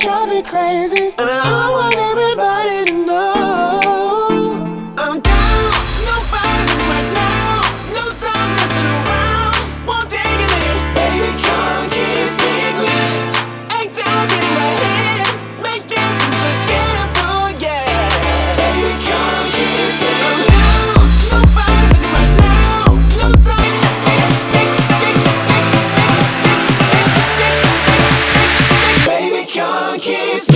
drive me crazy, and I want everybody to know I'm down. Nobody's in right now. No time messing around. Won't take a minute. Baby, come kiss me quick. Ain't down, get in my head. Make this unforgettable, yeah. Baby, come kiss me. I'm down. Nobody's in right now. No time. Baby, come kiss me.